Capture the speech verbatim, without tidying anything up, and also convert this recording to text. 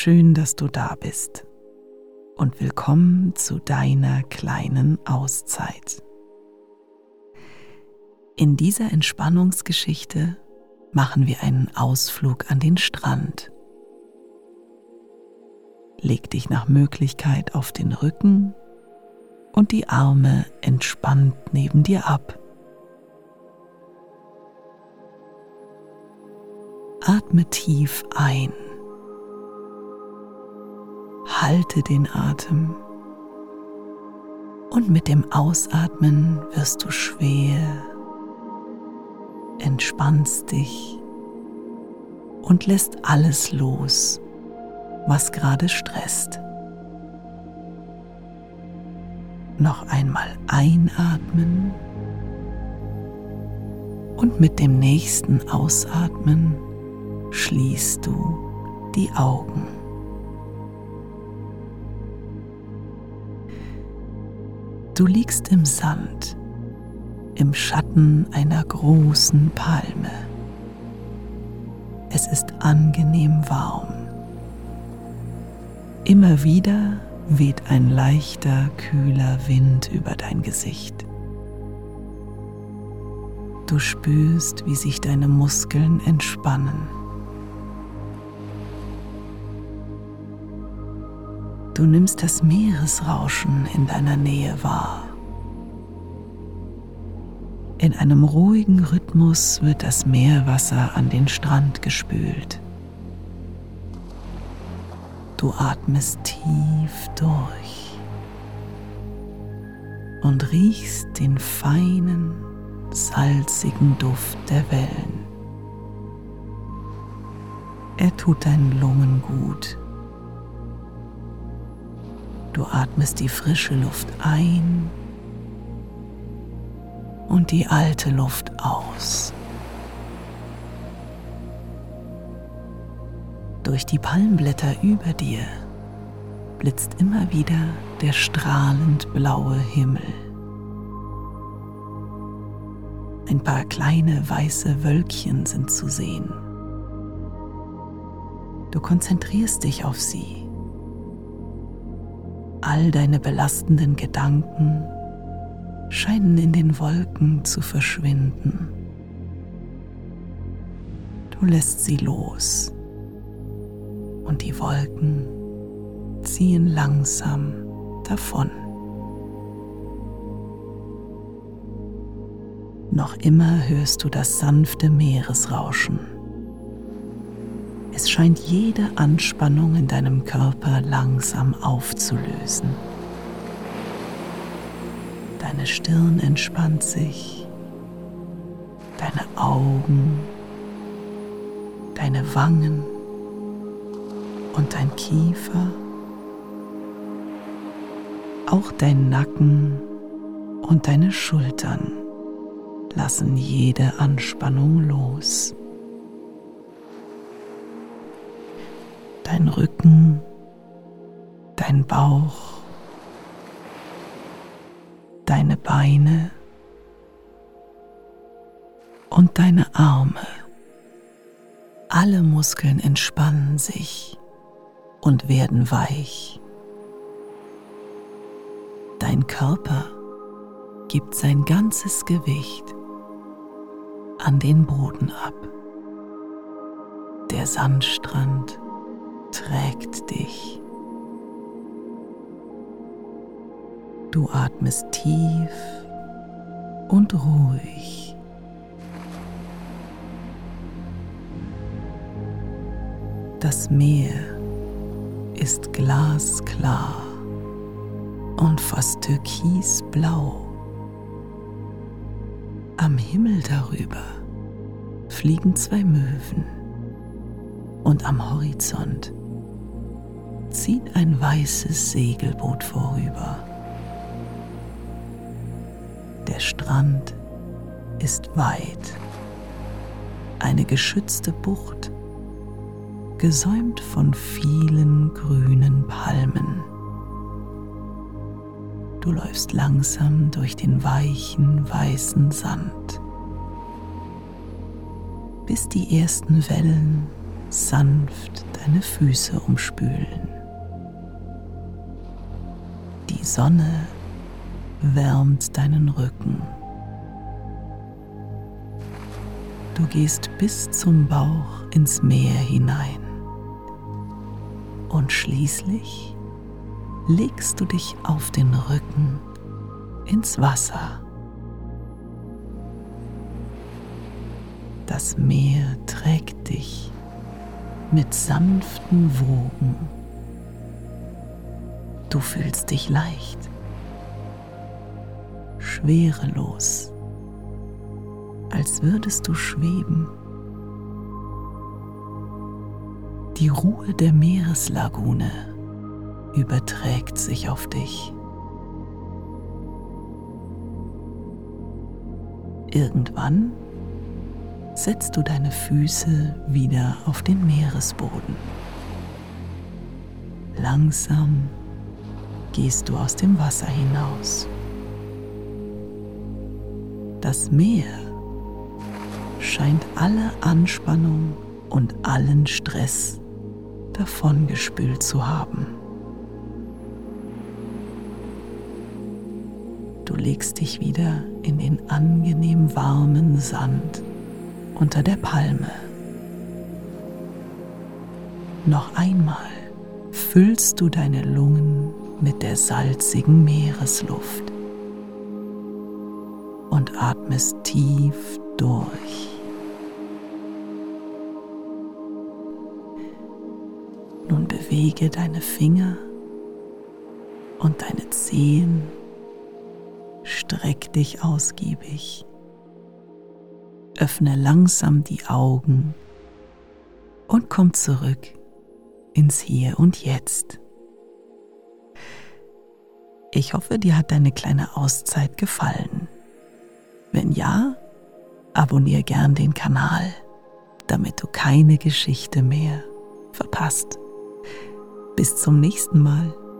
Schön, dass du da bist und willkommen zu deiner kleinen Auszeit. In dieser Entspannungsgeschichte machen wir einen Ausflug an den Strand. Leg dich nach Möglichkeit auf den Rücken und die Arme entspannt neben dir ab. Atme tief ein. Halte den Atem und mit dem Ausatmen wirst du schwer, entspannst dich und lässt alles los, was gerade stresst. Noch einmal einatmen und mit dem nächsten Ausatmen schließt du die Augen. Du liegst im Sand, im Schatten einer großen Palme. Es ist angenehm warm. Immer wieder weht ein leichter, kühler Wind über dein Gesicht. Du spürst, wie sich deine Muskeln entspannen. Du nimmst das Meeresrauschen in deiner Nähe wahr. In einem ruhigen Rhythmus wird das Meerwasser an den Strand gespült. Du atmest tief durch und riechst den feinen, salzigen Duft der Wellen. Er tut deinen Lungen gut. Du atmest die frische Luft ein und die alte Luft aus. Durch die Palmblätter über dir blitzt immer wieder der strahlend blaue Himmel. Ein paar kleine weiße Wölkchen sind zu sehen. Du konzentrierst dich auf sie. All deine belastenden Gedanken scheinen in den Wolken zu verschwinden. Du lässt sie los und die Wolken ziehen langsam davon. Noch immer hörst du das sanfte Meeresrauschen. Es scheint jede Anspannung in deinem Körper langsam aufzulösen. Deine Stirn entspannt sich, deine Augen, deine Wangen und dein Kiefer, auch dein Nacken und deine Schultern lassen jede Anspannung los. Dein Rücken, dein Bauch, deine Beine und deine Arme. Alle Muskeln entspannen sich und werden weich. Dein Körper gibt sein ganzes Gewicht an den Boden ab. Der Sandstrand trägt dich. Du atmest tief und ruhig. Das Meer ist glasklar und fast türkisblau. Am Himmel darüber fliegen zwei Möwen und am Horizont zieht ein weißes Segelboot vorüber. Der Strand ist weit, eine geschützte Bucht, gesäumt von vielen grünen Palmen. Du läufst langsam durch den weichen, weißen Sand, bis die ersten Wellen sanft deine Füße umspülen. Die Sonne wärmt deinen Rücken. Du gehst bis zum Bauch ins Meer hinein. Und schließlich legst du dich auf den Rücken ins Wasser. Das Meer trägt dich mit sanften Wogen. Du fühlst dich leicht, schwerelos, als würdest du schweben. Die Ruhe der Meereslagune überträgt sich auf dich. Irgendwann setzt du deine Füße wieder auf den Meeresboden. Langsam gehst du aus dem Wasser hinaus. Das Meer scheint alle Anspannung und allen Stress davongespült zu haben. Du legst dich wieder in den angenehm warmen Sand unter der Palme. Noch einmal füllst du deine Lungen mit der salzigen Meeresluft und atmest tief durch. Nun bewege deine Finger und deine Zehen, streck dich ausgiebig. Öffne langsam die Augen und komm zurück ins Hier und Jetzt. Ich hoffe, dir hat deine kleine Auszeit gefallen. Wenn ja, abonniere gern den Kanal, damit du keine Geschichte mehr verpasst. Bis zum nächsten Mal.